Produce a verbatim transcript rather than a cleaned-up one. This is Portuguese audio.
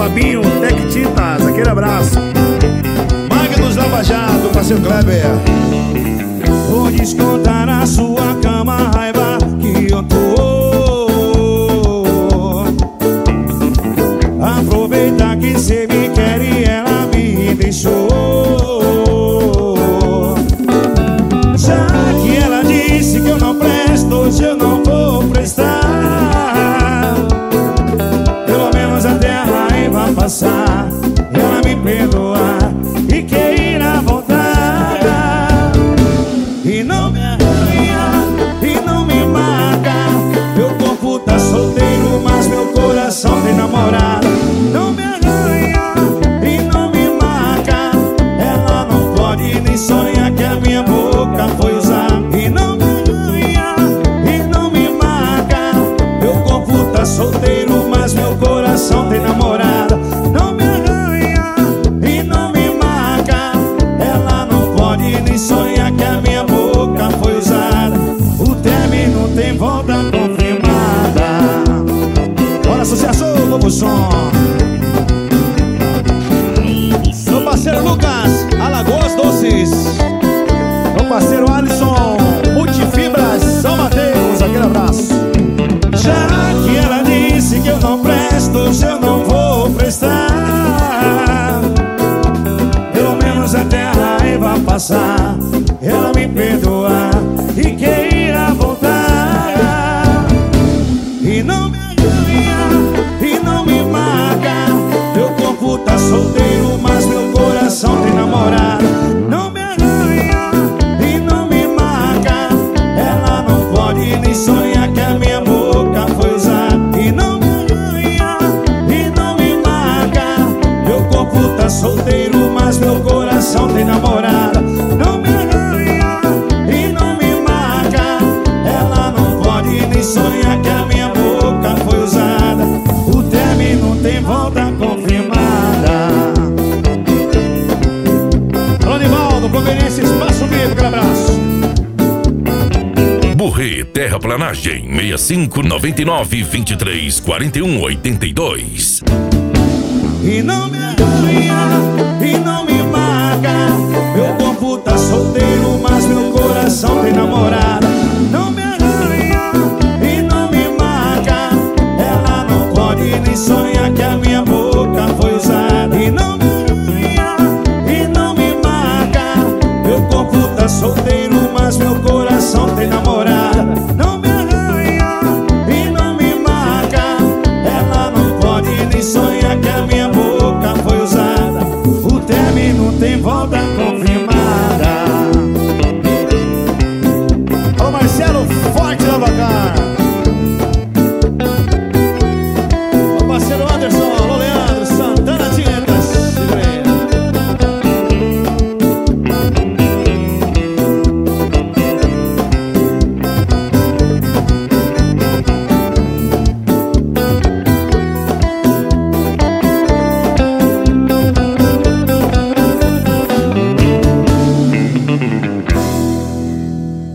Fabinho, Tec Tintas, aquele abraço. Magnus Lava Jato, parceiro Kleber. Vou descontar na sua cama a raiva que eu tô. Aproveita que cê me quer e ela me deixou. Já que ela disse que eu não presto, hoje eu não vou prestar. Pelo menos até a raiva passar, ela me perdoar e queira voltar. E não me arranha, e não me marca. Meu corpo tá solteiro, mas meu coração tem namorada. Não me arranha, e não me marca. Ela não pode nem sonhar que a minha boca foi usada. E não me arranha, e não me marca. Meu corpo tá solteiro, mas meu coração tem namorada. Não me arranha, e não me marca. Ela não pode nem sonhar que a minha boca foi usada. O término tem volta confirmada. Bora, sucesso, novo som. Meu parceiro Lucas, Alagoas Doces. Meu parceiro Alisson, Multifibras, São Mateus, aquele abraço. Já que ela disse que eu não presto, hoje eu não vou prestar. Pelo menos até a raiva passar, ela me perdoar e queira voltar. E não me arranha, e não me marca. Meu corpo tá solteiro, mas meu coração tem namorada. Não me arranha, e não me marca. Ela não pode nem sonhar que a minha boca foi usada. E não me arranha, e não me marca. Meu corpo tá solteiro, mas meu coração tem namorada. Não me arranha, e não me marca. Ela não pode nem sonhar que a minha boca foi usada. O término tem volta confirmada. Ronivaldo, Conveniência, Espaço Vivo, aquele abraço. Burri Terraplanagem seis cinco nove nove, vinte e três, quarenta e um, oitenta e dois. E não me arranha, e não me marca. Meu corpo tá solteiro, mas meu coração tem namorada.